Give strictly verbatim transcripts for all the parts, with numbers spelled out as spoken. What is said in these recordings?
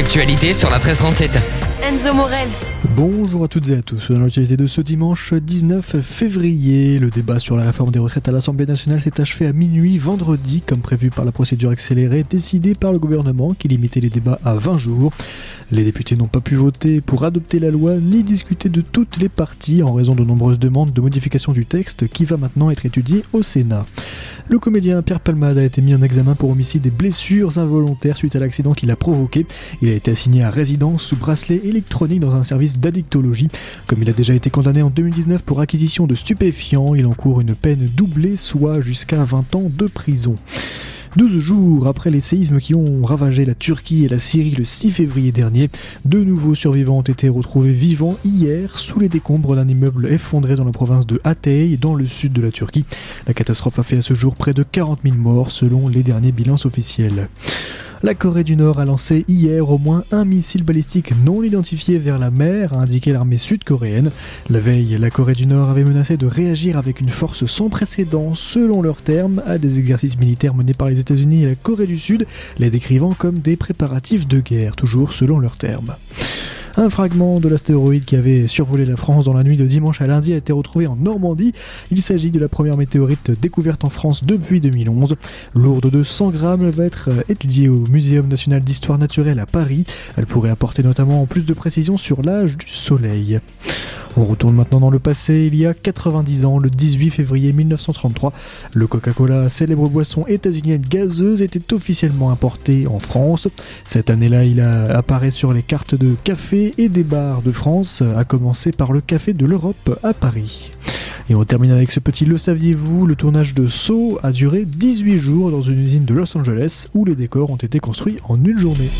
l'actualité sur la treize trente-sept. Enzo Morel. Bonjour à toutes et à tous. Dans l'actualité de ce dimanche dix-neuf février, le débat sur la réforme des retraites à l'Assemblée nationale s'est achevé à minuit vendredi, comme prévu par la procédure accélérée décidée par le gouvernement qui limitait les débats à vingt jours. Les députés n'ont pas pu voter pour adopter la loi ni discuter de toutes les parties en raison de nombreuses demandes de modification du texte qui va maintenant être étudié au Sénat. Le comédien Pierre Palmade a été mis en examen pour homicide et blessures involontaires suite à l'accident qu'il a provoqué. Il a été assigné à résidence sous bracelet électronique dans un service d'addictologie. Comme il a déjà été condamné en deux mille dix-neuf pour acquisition de stupéfiants, il encourt une peine doublée, soit jusqu'à vingt ans de prison. douze jours après les séismes qui ont ravagé la Turquie et la Syrie le six février dernier, deux nouveaux survivants ont été retrouvés vivants hier sous les décombres d'un immeuble effondré dans la province de Hatay, dans le sud de la Turquie. La catastrophe a fait à ce jour près de quarante mille morts selon les derniers bilans officiels. La Corée du Nord a lancé hier au moins un missile balistique non identifié vers la mer, a indiqué l'armée sud-coréenne. La veille, la Corée du Nord avait menacé de réagir avec une force sans précédent, selon leurs termes, à des exercices militaires menés par les États-Unis et la Corée du Sud, les décrivant comme des préparatifs de guerre, toujours selon leurs termes. Un fragment de l'astéroïde qui avait survolé la France dans la nuit de dimanche à lundi a été retrouvé en Normandie. Il s'agit de la première météorite découverte en France depuis deux mille onze. Lourde de cent grammes, elle va être étudiée au Muséum national d'histoire naturelle à Paris. Elle pourrait apporter notamment plus de précision sur l'âge du Soleil. On retourne maintenant dans le passé, il y a quatre-vingt-dix ans, le dix-huit février mille neuf cent trente-trois, le Coca-Cola, célèbre boisson états-unienne gazeuse, était officiellement importé en France. Cette année-là, il a, apparaît sur les cartes de café et des bars de France, à commencer par le Café de l'Europe à Paris. Et on termine avec ce petit « Le saviez-vous » Le tournage de Saw a duré dix-huit jours dans une usine de Los Angeles où les décors ont été construits en une journée.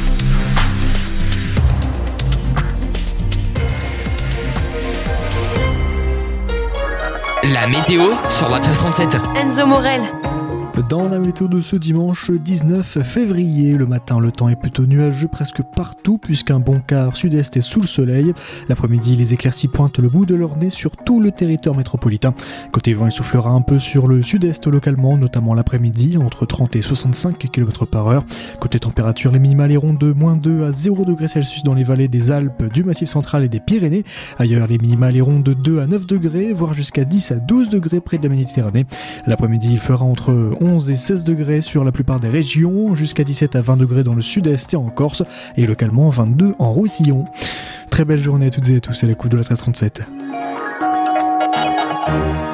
La météo sur la treize trente-sept. Enzo Morel. Dans la météo de ce dimanche dix-neuf février, le matin, le temps est plutôt nuageux presque partout puisqu'un bon quart sud-est est sous le soleil. L'après-midi, les éclaircies pointent le bout de leur nez sur tout le territoire métropolitain. Côté vent, il soufflera un peu sur le sud-est localement, notamment l'après-midi, entre trente et soixante-cinq kilomètres par heure. Côté température, les minimales iront de moins deux à zéro degrés Celsius dans les vallées des Alpes, du Massif central et des Pyrénées. Ailleurs, les minimales iront de deux à neuf degrés, voire jusqu'à dix à douze degrés près de la Méditerranée. L'après-midi, il fera entre onze et seize degrés sur la plupart des régions, jusqu'à dix-sept à vingt degrés dans le sud-est et en Corse, et localement vingt-deux en Roussillon. Très belle journée à toutes et à tous à l'écoute de la treize trente-sept.